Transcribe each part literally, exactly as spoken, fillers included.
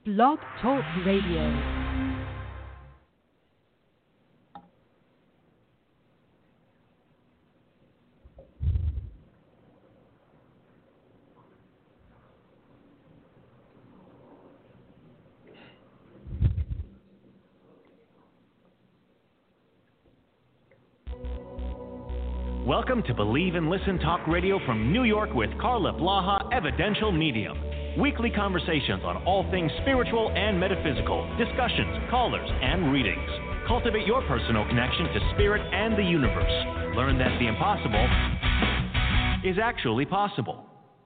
Blog Talk Radio. Welcome to Believe and Listen Talk Radio from New York with Carla Blaha, Evidential Medium. Weekly conversations on all things spiritual and metaphysical, discussions, callers, and readings. Cultivate your personal connection to spirit and the universe. Learn that the impossible is actually possible.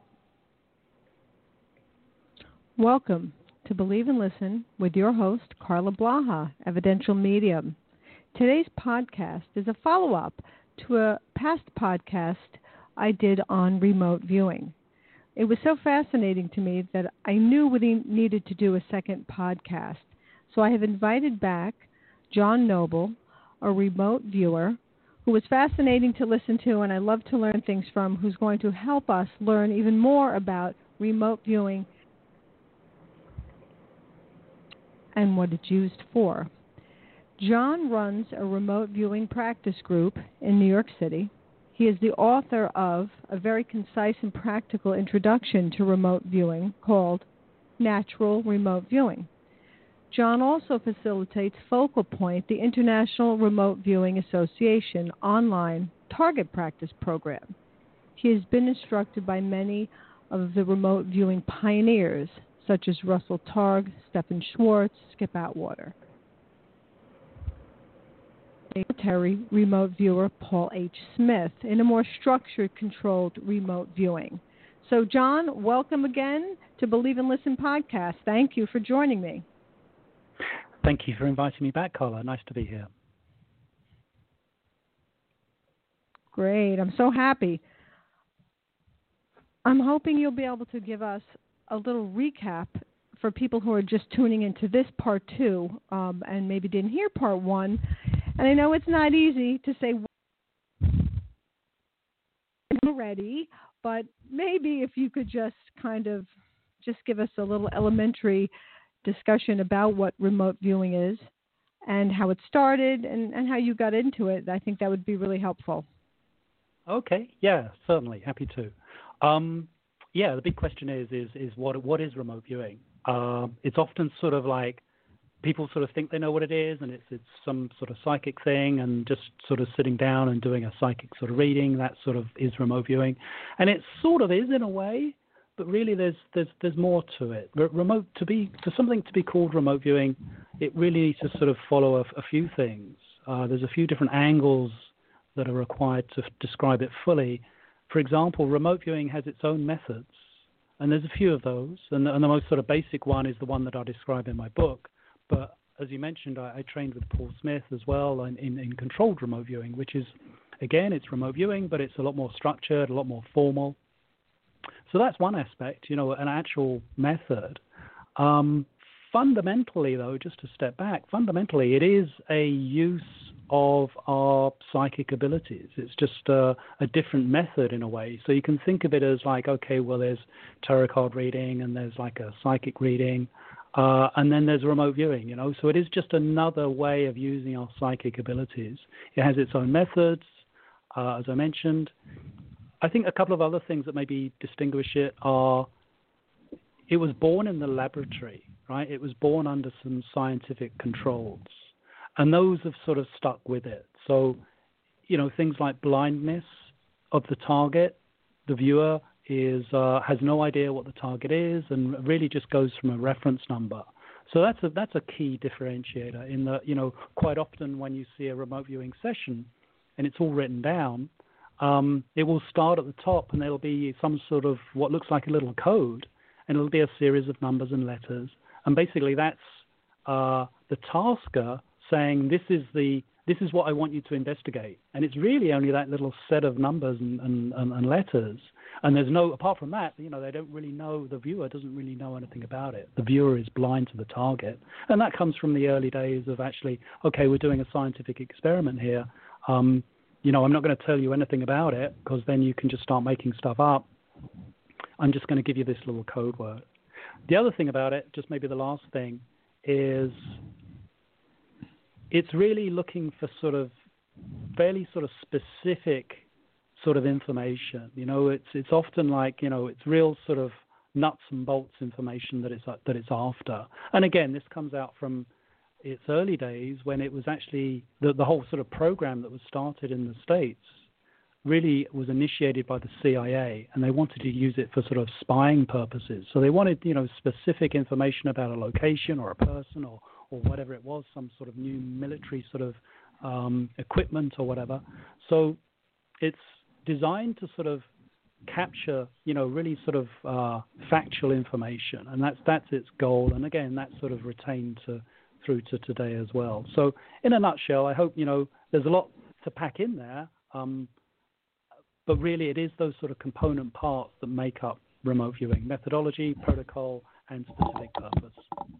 Welcome to Believe and Listen with your host, Carla Blaha, Evidential Medium. Today's podcast is a follow-up to a past podcast I did on remote viewing. It was so fascinating to me that I knew we needed to do a second podcast. So I have invited back John Noble, a remote viewer who was fascinating to listen to and I love to learn things from, who's going to help us learn even more about remote viewing and what it's used for. John runs a remote viewing practice group in New York City. He is the author of a very concise and practical introduction to remote viewing called Natural Remote Viewing. John also facilitates Focal Point, the International Remote Viewing Association online target practice program. He has been instructed by many of the remote viewing pioneers, such as Russell Targ, Stephen Schwartz, Skip Atwater. Military remote viewer Paul H. Smith in a more structured, controlled remote viewing. So, John, welcome again to Believe and Listen podcast. Thank you for joining me. Thank you for inviting me back, Carla. Nice to be here. Great. I'm so happy. I'm hoping you'll be able to give us a little recap for people who are just tuning into this part two um, and maybe didn't hear part one. And I know it's not easy to say already, but maybe if you could just kind of just give us a little elementary discussion about what remote viewing is and how it started and, and how you got into it, I think that would be really helpful. Okay, yeah, certainly, happy to. Um, yeah, the big question is is is what what is remote viewing? Um, it's often sort of like people sort of think they know what it is, and it's it's some sort of psychic thing, and just sort of sitting down and doing a psychic sort of reading. That sort of is remote viewing, and it sort of is in a way, but really there's there's there's more to it. Remote to be for something to be called remote viewing, it really needs to sort of follow a, a few things. Uh, there's a few different angles that are required to f- describe it fully. For example, remote viewing has its own methods, and there's a few of those, and, and the most sort of basic one is the one that I describe in my book. But as you mentioned, I, I trained with Paul Smith as well in, in, in controlled remote viewing, which is, again, it's remote viewing, but it's a lot more structured, a lot more formal. So that's one aspect, you know, an actual method. Um, fundamentally, though, just to step back, fundamentally, it is a use of our psychic abilities. It's just a, a different method in a way. So you can think of it as like, okay, well, there's tarot card reading and there's like a psychic reading. Uh, and then there's remote viewing, you know. So it is just another way of using our psychic abilities. It has its own methods, uh, as I mentioned. I think a couple of other things that maybe distinguish it are it was born in the laboratory, right? It was born under some scientific controls. And those have sort of stuck with it. So, you know, things like blindness of the target, the viewer is uh, has no idea what the target is and really just goes from a reference number. So that's a that's a key differentiator in that, you know, quite often when you see a remote viewing session and it's all written down, um, it will start at the top and there'll be some sort of what looks like a little code, and it'll be a series of numbers and letters. And basically that's uh, the tasker saying this is the this is what I want you to investigate. And it's really only that little set of numbers and, and, and, and letters. And there's no, apart from that, you know, they don't really know, the viewer doesn't really know anything about it. The viewer is blind to the target. And that comes from the early days of actually, okay, we're doing a scientific experiment here. Um, you know, I'm not going to tell you anything about it because then you can just start making stuff up. I'm just going to give you this little code word. The other thing about it, just maybe the last thing, is it's really looking for sort of fairly sort of specific sort of information. You know, it's it's often like, you know, it's real sort of nuts and bolts information that it's that it's after. And again, this comes out from its early days when it was actually the, the whole sort of program that was started in the States really was initiated by the C I A, and they wanted to use it for sort of spying purposes. So they wanted, you know, specific information about a location or a person or, or whatever it was, some sort of new military sort of um, equipment or whatever. So it's designed to sort of capture, you know, really sort of uh, factual information, and that's that's its goal. And again, that's sort of retained to, through to today as well. So in a nutshell, I hope, you know, there's a lot to pack in there. Um, But really, it is those sort of component parts that make up remote viewing: methodology, protocol, and specific purpose.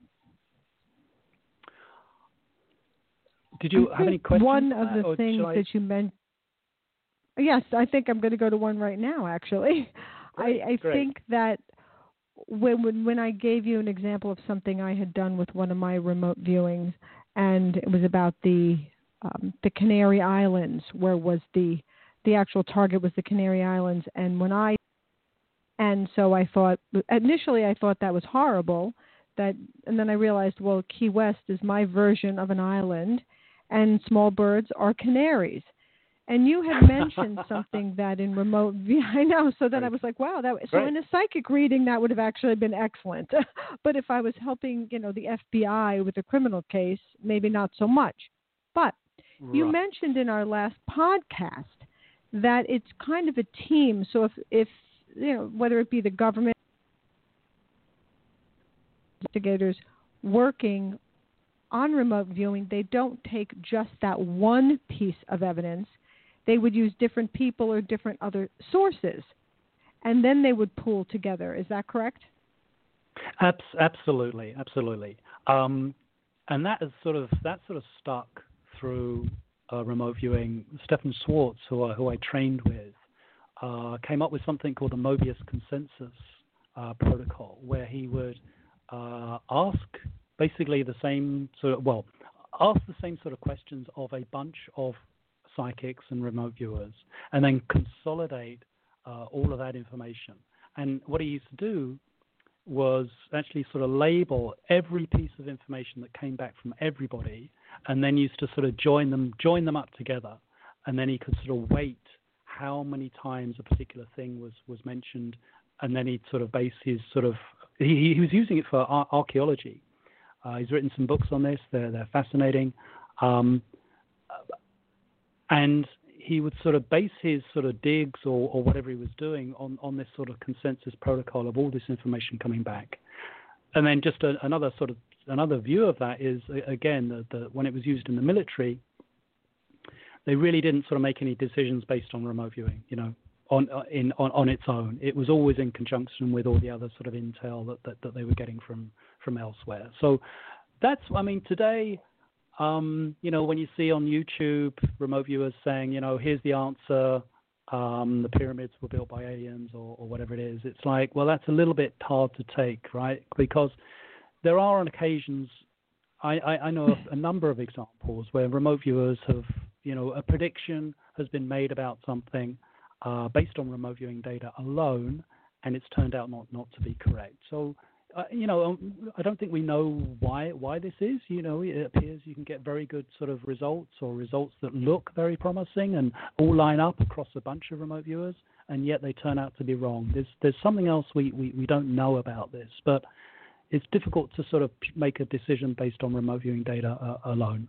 Did you have any questions? One of the or things I... that you mentioned. Yes, I think I'm going to go to one right now, actually. Great, I, I great. think that when, when when I gave you an example of something I had done with one of my remote viewings, and it was about the um, the Canary Islands, where was the the actual target was the Canary Islands, and when I, and so I thought, initially I thought that was horrible, that, and then I realized, well, Key West is my version of an island, and small birds are canaries. And you had mentioned something that in remote view, I know, so then Great. I was like, wow, that, so Great. in a psychic reading, that would have actually been excellent. But if I was helping, you know, the F B I with a criminal case, maybe not so much. But Right. you mentioned in our last podcast that it's kind of a team. So if, if you know, whether it be the government investigators working on remote viewing, they don't take just that one piece of evidence. They would use different people or different other sources, and then they would pool together. Is that correct? Abs- absolutely, absolutely. Um, and that is sort of that sort of stuck through Uh, remote viewing. Stefan Schwartz, who I, who I trained with, uh, came up with something called the Mobius Consensus uh, Protocol, where he would uh, ask basically the same sort of, well, ask the same sort of questions of a bunch of psychics and remote viewers, and then consolidate uh, all of that information. And what he used to do was actually sort of label every piece of information that came back from everybody, and then used to sort of join them, join them up together, and then he could sort of weight how many times a particular thing was, was mentioned, and then he'd sort of base his sort of, he, he was using it for ar- archaeology. Uh, he's written some books on this. They're, they're fascinating. Um, and he would sort of base his sort of digs or, or whatever he was doing on, on this sort of consensus protocol of all this information coming back. And then just a, another sort of another view of that is, again, the, the, when it was used in the military, they really didn't sort of make any decisions based on remote viewing, you know, on in on, on its own. It was always in conjunction with all the other sort of intel that, that, that they were getting from, from elsewhere. So that's, I mean, today, um, you know, when you see on YouTube remote viewers saying, you know, here's the answer, um, the pyramids were built by aliens or, or whatever it is, it's like, well, that's a little bit hard to take, right? Because there are on occasions, I, I, I know a number of examples where remote viewers have, you know, a prediction has been made about something uh, based on remote viewing data alone, and it's turned out not, not to be correct. So, uh, you know, I don't think we know why why this is. You know, it appears you can get very good sort of results or results that look very promising and all line up across a bunch of remote viewers, and yet they turn out to be wrong. There's there's something else we, we, we don't know about this, but it's difficult to sort of make a decision based on remote viewing data uh, alone.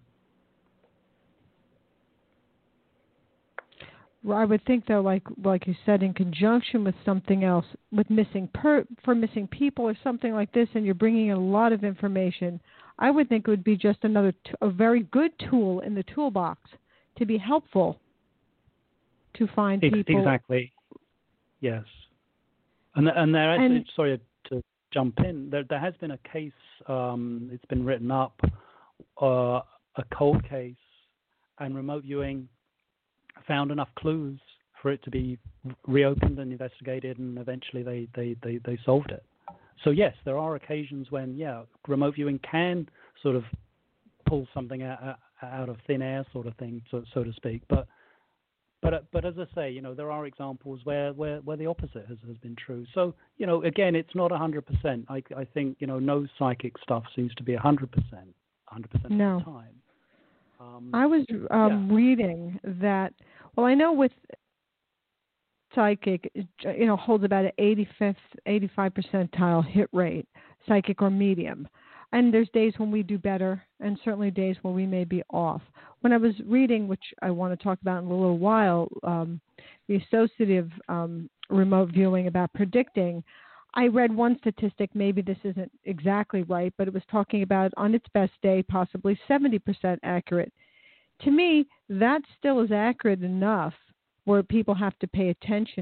Well, I would think, though, like like you said, in conjunction with something else, with missing per, for missing people or something like this, and you're bringing in a lot of information, I would think it would be just another t- a very good tool in the toolbox to be helpful to find Ex- people. Exactly. Yes. And and there actually, And, sorry to jump in, there there has been a case. Um, it's been written up, uh, a cold case, and remote viewing found enough clues for it to be reopened and investigated, and eventually they, they, they, they solved it. so yes, there are occasions when yeah, remote viewing can sort of pull something out, out of thin air, sort of thing, so so to speak. But but but as I say, you know, there are examples where, where, where the opposite has, has been true. So you know, again, it's not a hundred percent. I I think you know, no psychic stuff seems to be a hundred percent, hundred percent of No. the time. Um, I was um, yeah. reading that. Well, I know with psychic, you know, holds about an eighty-fifth, eighty-five percentile hit rate, psychic or medium. And there's days when we do better, and certainly days when we may be off. When I was reading, which I want to talk about in a little while, um, the associative um, remote viewing about predicting, I read one statistic, maybe this isn't exactly right, but it was talking about on its best day, possibly seventy percent accurate. To me, that still is accurate enough where people have to pay attention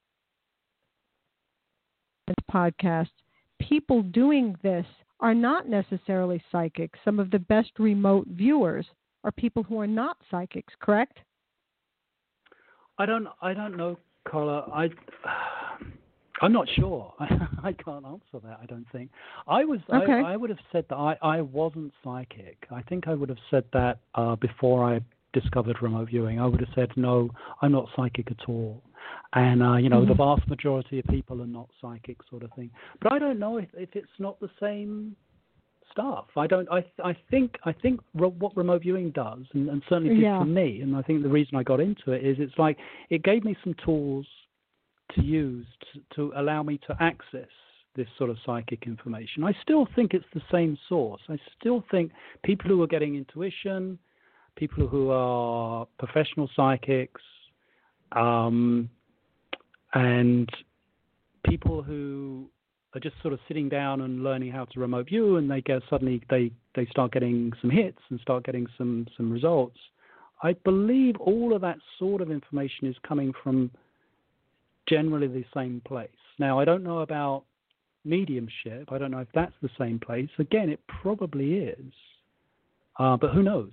to this podcast. People doing this are not necessarily psychics. Some of the best remote viewers are people who are not psychics, correct? I don't I don't know, Carla. I I'm not sure. I can't answer that, I don't think. I was okay. I, I would have said that I, I wasn't psychic. I think I would have said that uh, before I discovered remote viewing. I would have said, no, I'm not psychic at all. And, uh, you know, mm-hmm. the vast majority of people are not psychic, sort of thing. But I don't know if, if it's not the same stuff. I don't. I I think I think re- what remote viewing does, and, and certainly did yeah. for me, and I think the reason I got into it is it's like it gave me some tools to use to, to allow me to access this sort of psychic information. I still think it's the same source. I still think people who are getting intuition, people who are professional psychics, um, and people who are just sort of sitting down and learning how to remote view, and they get suddenly they, they start getting some hits and start getting some, some results. I believe all of that sort of information is coming from generally the same place. Now, I don't know about mediumship. I don't know if that's the same place. Again, it probably is, uh, but who knows?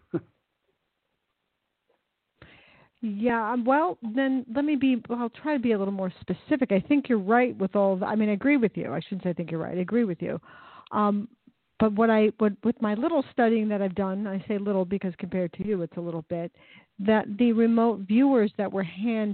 Yeah, well, then let me be, well, I'll try to be a little more specific. I think you're right with all of, I mean, I agree with you. I shouldn't say I think you're right. I agree with you. Um, but what I, what, with my little studying that I've done, I say little because compared to you, it's a little bit, that the remote viewers that were hand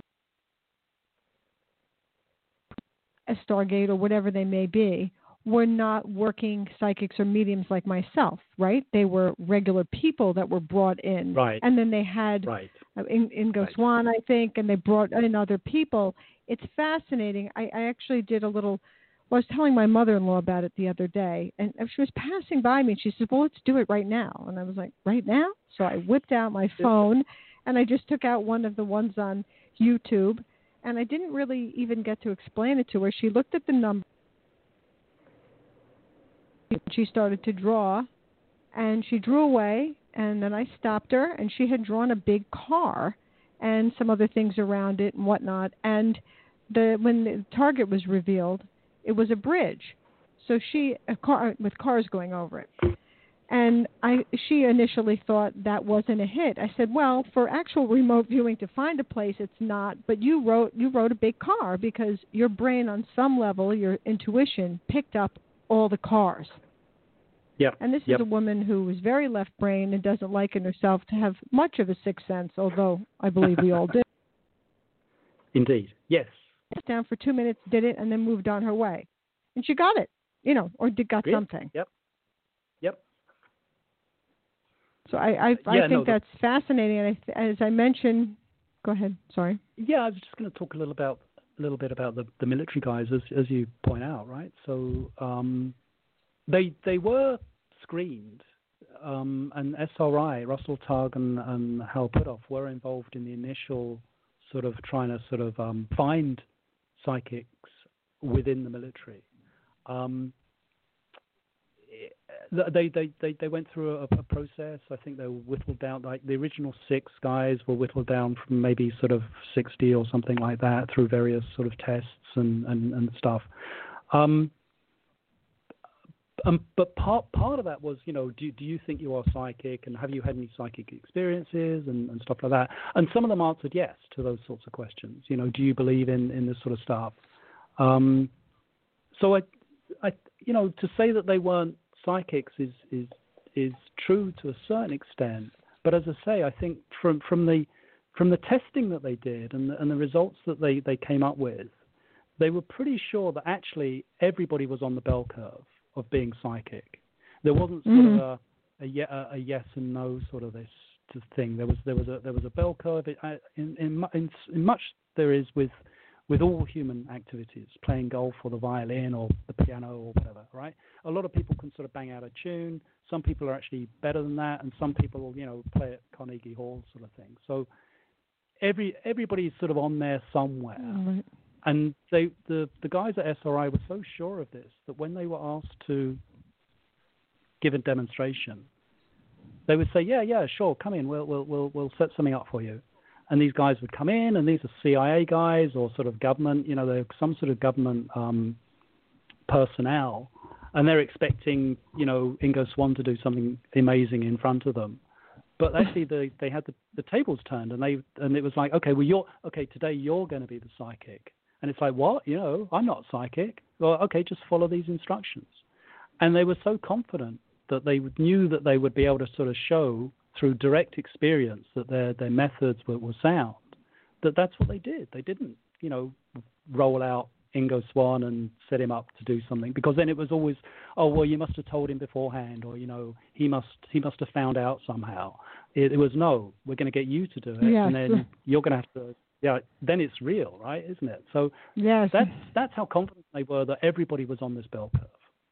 a Stargate or whatever they may be, were not working psychics or mediums like myself, right? They were regular people that were brought in. Right. And then they had right. uh, in, Ingo right. Swann, I think, and they brought in other people. It's fascinating. I, I actually did a little, well, I was telling my mother-in-law about it the other day, and she was passing by me, and she said, well, let's do it right now. And I was like, right now? So I whipped out my phone, and I just took out one of the ones on YouTube, and I didn't really even get to explain it to her. She looked at the number. She started to draw, and she drew away, and then I stopped her, and she had drawn a big car and some other things around it and whatnot. And the when the target was revealed, it was a bridge. So she, a car with cars going over it. And I, she initially thought that wasn't a hit. I said, well, for actual remote viewing to find a place, it's not. But you wrote, you wrote a big car because your brain, on some level, your intuition picked up all the cars. Yep. And this yep. is a woman who is very left-brained and doesn't liken herself to have much of a sixth sense, although I believe we all do. Indeed. Yes. Down for two minutes, did it, and then moved on her way. And she got it, you know, or did got really? something. Yep. Yep. So I, I, I yeah, think no, that's fascinating. And I, as I mentioned, go ahead. Sorry. Yeah, I was just going to talk a little about a little bit about the, the military guys, as as you point out, right? So um, they they were screened, um, and S R I, Russell Tugg and, and Hal Puthoff were involved in the initial sort of trying to sort of um, find psychics within the military. Um, They, they, they, they went through a, a process. I think they were whittled down, like the original six guys were whittled down from maybe sort of sixty or something like that through various sort of tests and, and, and stuff. Um, um, but part part of that was, you know, do, do you think you are psychic, and have you had any psychic experiences and, and stuff like that? And some of them answered yes to those sorts of questions. You know, do you believe in, in this sort of stuff? Um, so I... you know, to say that they weren't psychics is is is true to a certain extent. But as I say, I think from from the from the testing that they did and the, and the results that they, they came up with, they were pretty sure that actually everybody was on the bell curve of being psychic. There wasn't sort mm. of a, a, a yes and no sort of this thing. There was there was a there was a bell curve in in, in, in much there is with with all human activities, playing golf or the violin or the piano or whatever, right? A lot of people can sort of bang out a tune. Some people are actually better than that, and some people, you know, play at Carnegie Hall sort of thing. So every everybody's sort of on there somewhere. Mm-hmm. And they the, the guys at S R I were so sure of this that when they were asked to give a demonstration, they would say, yeah, yeah, sure, come in, we'll we'll we'll we'll set something up for you. And these guys would come in, and these are C I A guys or sort of government, you know, they're some sort of government um, personnel, and they're expecting, you know, Ingo Swann to do something amazing in front of them. But actually, they they had the, the tables turned, and they and it was like, okay, well, you're okay today. You're going to be the psychic, and it's like, what? You know, I'm not psychic. Well, okay, just follow these instructions. And they were so confident that they knew that they would be able to sort of show through direct experience that their their methods were, were sound, that that's what they did. They didn't, you know, roll out Ingo Swann and set him up to do something, because then it was always, oh, well, you must have told him beforehand, or, you know, he must he must have found out somehow. It, it was, no, we're going to get you to do it, yes. And then you're going to have to, yeah, then it's real, right, isn't it? So yes. that's, that's how confident they were that everybody was on this bell curve.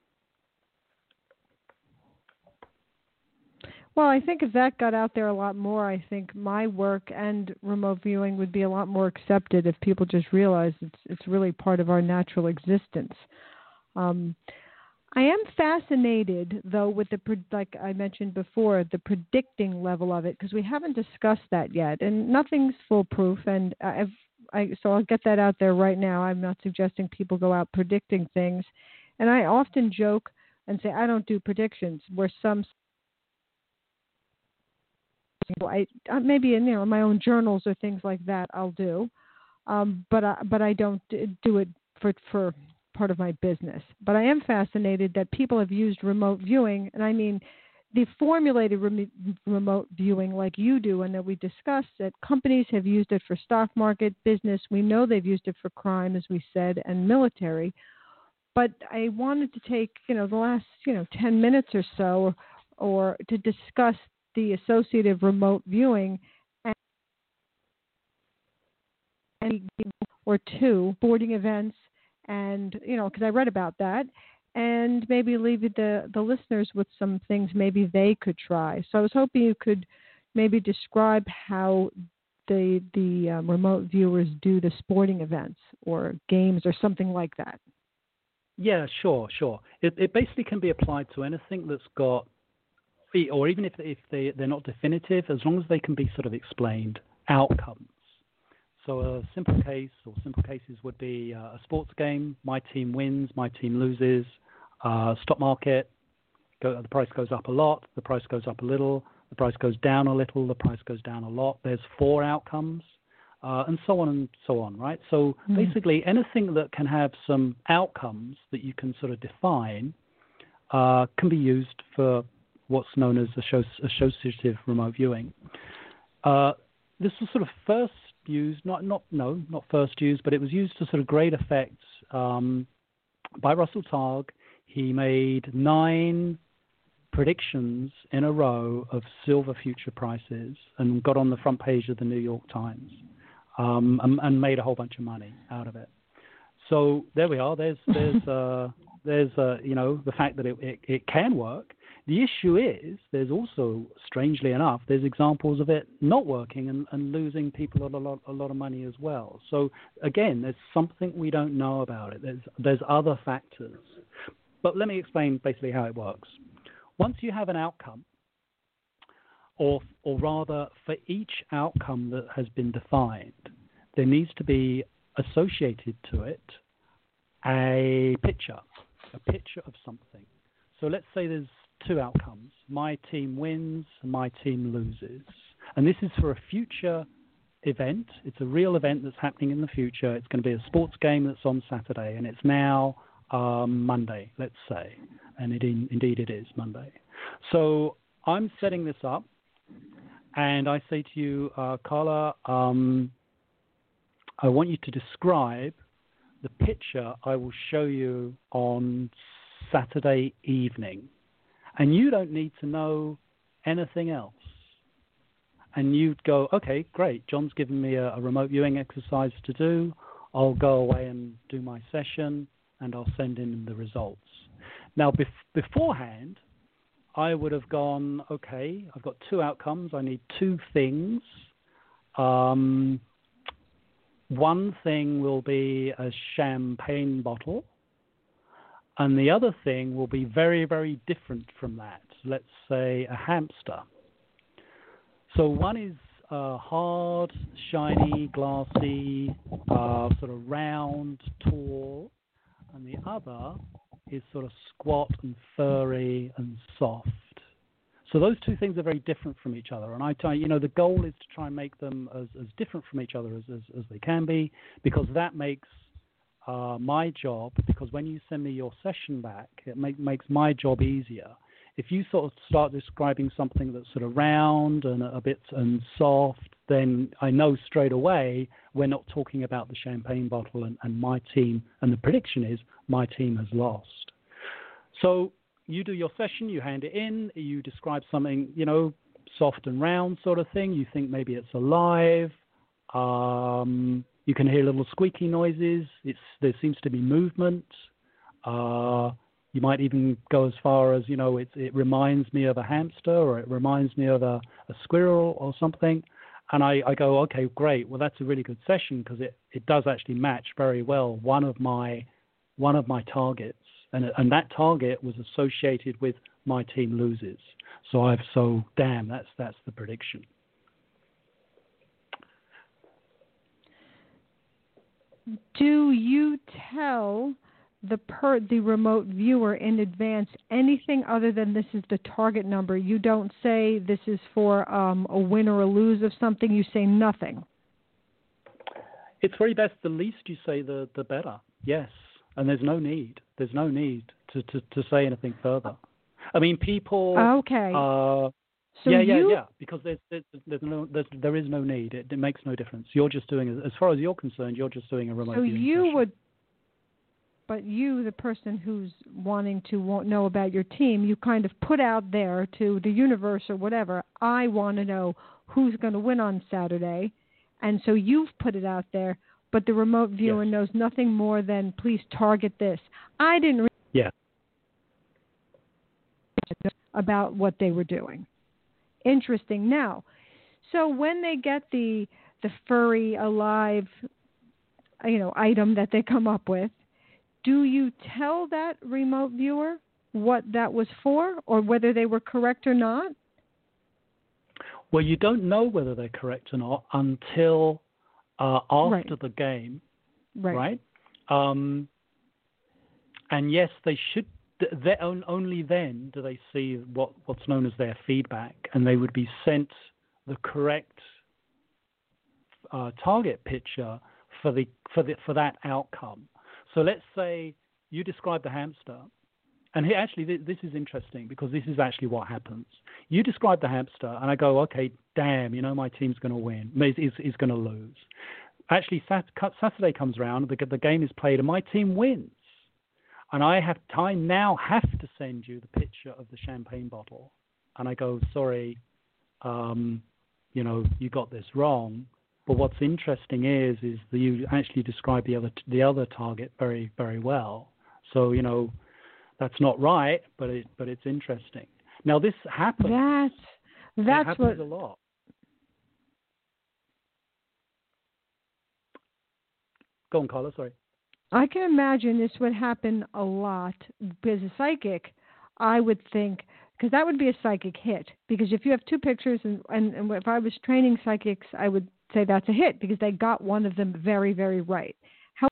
Well, I think if that got out there a lot more, I think my work and remote viewing would be a lot more accepted if people just realized it's it's really part of our natural existence. Um, I am fascinated, though, with the, like I mentioned before, the predicting level of it, because we haven't discussed that yet, and nothing's foolproof. And I've, I, so I'll get that out there right now. I'm not suggesting people go out predicting things, and I often joke and say I don't do predictions, where some I maybe in you know my own journals or things like that I'll do, um, but I, but I don't do it for for part of my business. But I am fascinated that people have used remote viewing, and I mean the formulated rem- remote viewing like you do, and that we discussed that companies have used it for stock market business. We know they've used it for crime, as we said, and military. But I wanted to take you know the last you know ten minutes or so, or, or to discuss the associative remote viewing and or two sporting events, and you know because I read about that, and maybe leave the the listeners with some things maybe they could try. So I was hoping you could maybe describe how the the um, remote viewers do the sporting events or games or something like that. Yeah, sure, sure. It, it basically can be applied to anything that's got, or even if if they they're not definitive, as long as they can be sort of explained, outcomes. So a simple case or simple cases would be uh, a sports game. My team wins, my team loses. Uh, stock market, go, the price goes up a lot, the price goes up a little, the price goes down a little, the price goes down a lot. There's four outcomes, uh, and so on and so on, right? So mm. basically anything that can have some outcomes that you can sort of define uh, can be used for what's known as associative remote viewing. Uh, this was sort of first used, not not no, not first used, but it was used to sort of great effect um, by Russell Targ. He made nine predictions in a row of silver future prices and got on the front page of the New York Times um, and, and made a whole bunch of money out of it. So there we are. There's there's uh, there's uh, you know the fact that it, it, it can work. The issue is there's also, strangely enough, there's examples of it not working and, and losing people a lot, a lot of money as well. So again, there's something we don't know about it. There's there's other factors. But let me explain basically how it works. Once you have an outcome, or or rather for each outcome that has been defined, there needs to be associated to it a picture, a picture of something. So let's say there's two outcomes. My team wins, my team loses. And this is for a future event. It's a real event that's happening in the future. It's going to be a sports game that's on Saturday, and it's now um, Monday, let's say, and it in, indeed it is Monday. So I'm setting this up, and I say to you, uh, Carla, um, I want you to describe the picture I will show you on Saturday evening. And you don't need to know anything else. And you'd go, okay, great. John's given me a, a remote viewing exercise to do. I'll go away and do my session, and I'll send in the results. Now, bef- beforehand, I would have gone, okay, I've got two outcomes. I need two things. Um, one thing will be a champagne bottle, and the other thing will be very, very different from that. Let's say a hamster. So one is uh, hard, shiny, glassy, uh, sort of round, tall, and the other is sort of squat and furry and soft. So those two things are very different from each other. And I tell you, you know, the goal is to try and make them as, as different from each other as, as, as they can be, because that makes uh, my job, because when you send me your session back, it make, makes my job easier. If you sort of start describing something that's sort of round and a bit and soft, then I know straight away we're not talking about the champagne bottle, and, and my team, and the prediction is my team has lost. So you do your session, you hand it in, you describe something, you know, soft and round sort of thing. You think maybe it's alive. Um, you can hear little squeaky noises. It's, there seems to be movement. Uh, you might even go as far as, you know, it, it reminds me of a hamster, or it reminds me of a, a squirrel or something. And I, I go, okay, great. Well, that's a really good session, because it, it does actually match very well one of my one of my targets. And, and that target was associated with my team loses. So I've so damn, that's that's the prediction. Do you tell the per the remote viewer in advance anything other than this is the target number? You don't say this is for um, a win or a lose of something. You say nothing. It's very best. The least you say, the the better. Yes. And there's no need. There's no need to, to, to say anything further. I mean, people. Okay. Uh, so yeah, you... yeah, yeah. Because there's, there's, there's no, there's, there is no need. It, it makes no difference. You're just doing, as far as you're concerned, you're just doing a remote So viewing you session. would, but you, the person who's wanting to won't know about your team, you kind of put out there to the universe or whatever, I want to know who's going to win on Saturday, and so you've put it out there. But the remote viewer yes. knows nothing more than please target this. I didn't really yeah. know about what they were doing. Interesting. Now, so when they get the the furry, alive, you know, item that they come up with, do you tell that remote viewer what that was for, or whether they were correct or not? Well, you don't know whether they're correct or not until Uh, after right. the game, right? right? Um, and yes, they should. They, only then do they see what, what's known as their feedback, and they would be sent the correct uh, target picture for the for the for that outcome. So let's say you describe the hamster, and here actually th- this is interesting, because this is actually what happens. You describe the hamster, and I go, okay, damn, you know, my team's going to win, is is, is going to lose. Actually, sat- Saturday comes around, the, the game is played, and my team wins. And I have I now have to send you the picture of the champagne bottle, and I go, sorry, um, you know, you got this wrong. But what's interesting is is that you actually describe the other the other target very very well. So you know, that's not right, but it but it's interesting. Now this happens. That's that's it happens what a lot. Go on, Carla. Sorry. I can imagine this would happen a lot. As a psychic, I would think, because that would be a psychic hit. Because if you have two pictures, and, and, and if I was training psychics, I would say that's a hit, because they got one of them very, very right. How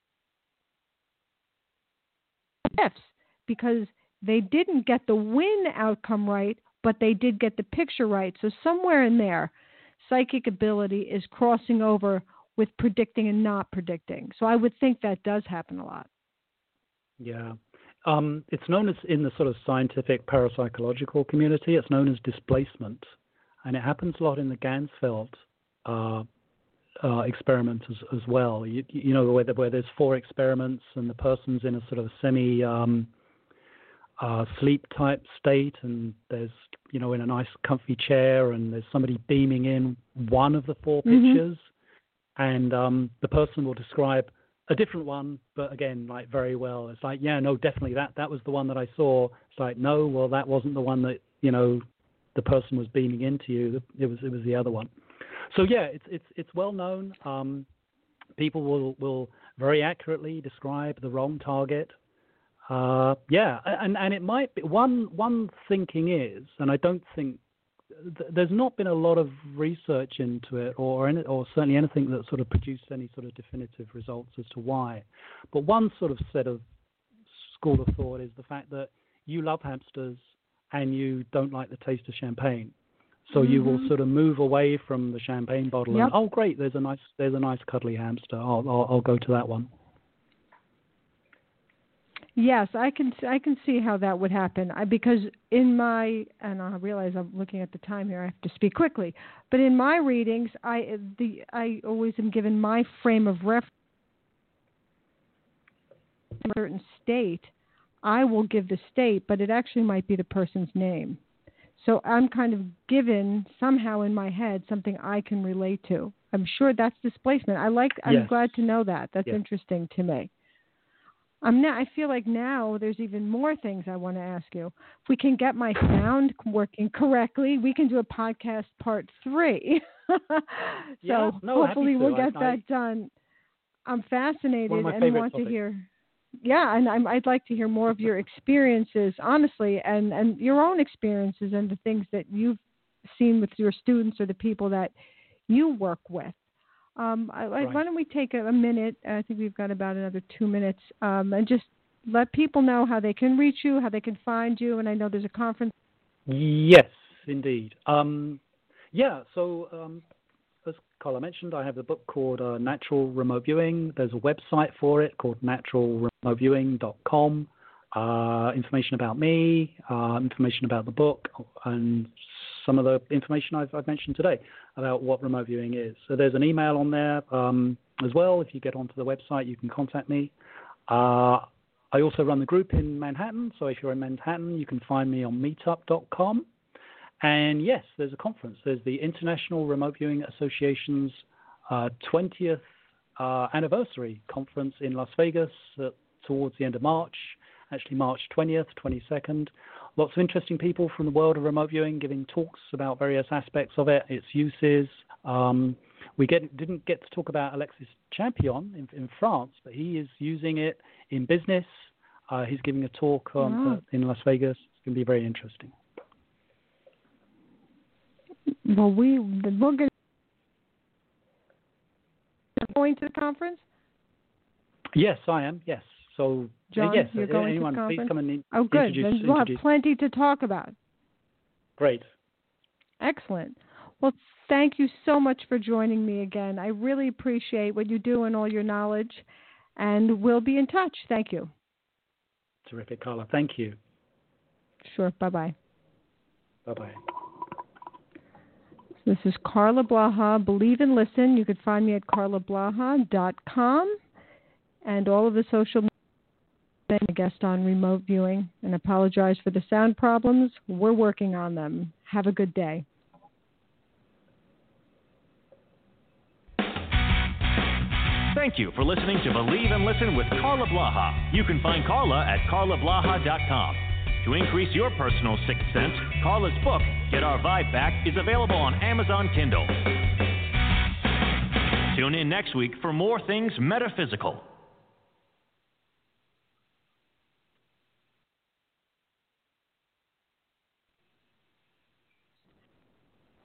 ifs? Because they didn't get the win outcome right, but they did get the picture right. So somewhere in there, psychic ability is crossing over with predicting and not predicting. So I would think that does happen a lot. Yeah. um, it's known as, in the sort of scientific parapsychological community, it's known as displacement. And it happens a lot in the Ganzfeld uh, uh, experiment as, as well. You, you know, where, where there's four experiments and the person's in a sort of semi um, uh, sleep type state, and there's, you know, in a nice comfy chair, and there's somebody beaming in one of the four Mm-hmm. pictures, and um, the person will describe a different one, but again, like very well. It's like, yeah, no, definitely that that was the one that I saw. It's like, no, well, that wasn't the one that, you know, the person was beaming into you. It was it was the other one. So yeah, it's it's it's well known. Um, people will will very accurately describe the wrong target. Uh, yeah, and and it might be one one thinking is, and I don't think th- there's not been a lot of research into it, or any, or certainly anything that sort of produced any sort of definitive results as to why. But one sort of set of school of thought is the fact that you love hamsters and you don't like the taste of champagne, so mm-hmm. you will sort of move away from the champagne bottle. Yep. And oh, great, there's a nice there's a nice cuddly hamster. I'll I'll, I'll go to that one. Yes, I can I can see how that would happen. I, because in my, and I realize I'm looking at the time here, I have to speak quickly, but in my readings, I the I always am given my frame of reference in a certain state. I will give the state, but it actually might be the person's name. So I'm kind of given somehow in my head something I can relate to. I'm sure that's displacement. I like. I'm Yes. glad to know that. That's yes. interesting to me. I'm now, I feel like now there's even more things I want to ask you. If we can get my sound working correctly, we can do a podcast part three. so yeah, no, hopefully happy to. we'll get I, that I, done. I'm fascinated one of my and favorite want topics. to hear. Yeah, and I'm, I'd like to hear more of your experiences, honestly, and, and your own experiences and the things that you've seen with your students or the people that you work with. Um, I, right. Why don't we take a, a minute? I think we've got about another two minutes, um, and just let people know how they can reach you, how they can find you. And I know there's a conference. Yes, indeed. Um, yeah, so um, as Carla mentioned, I have a book called uh, Natural Remote Viewing. There's a website for it called natural remote viewing dot com. Uh, information about me, uh, information about the book, and some of the information I've, I've mentioned today about what remote viewing is. So there's an email on there um, as well. If you get onto the website, you can contact me. Uh, I also run the group in Manhattan, so if you're in Manhattan, you can find me on meetup dot com. And yes, there's a conference. There's the International Remote Viewing Association's uh, twentieth uh, anniversary conference in Las Vegas uh, towards the end of March, actually March twentieth, twenty-second. Lots of interesting people from the world of remote viewing giving talks about various aspects of it, its uses. Um, we get, didn't get to talk about Alexis Champion in, in France, but he is using it in business. Uh, he's giving a talk on, Wow. uh, in Las Vegas. It's going to be very interesting. Well, we we'll get going to the conference. Yes, I am. Yes. So, John, uh, yes, you're uh, going anyone, to the please conference? come and in, Oh, good. introduce. Then we'll introduce. have plenty to talk about. Great. Excellent. Well, thank you so much for joining me again. I really appreciate what you do and all your knowledge, and we'll be in touch. Thank you. Terrific, Carla. Thank you. Sure. Bye-bye. Bye-bye. This is Carla Blaha, Believe and Listen. You can find me at carla blaha dot com and all of the social media. I'm a guest on remote viewing, and apologize for the sound problems. We're working on them. Have a good day. Thank you for listening to Believe and Listen with Carla Blaha. You can find Carla at carla blaha dot com. To increase your personal sixth sense, Carla's book, Get Our Vibe Back, is available on Amazon Kindle. Tune in next week for more things metaphysical.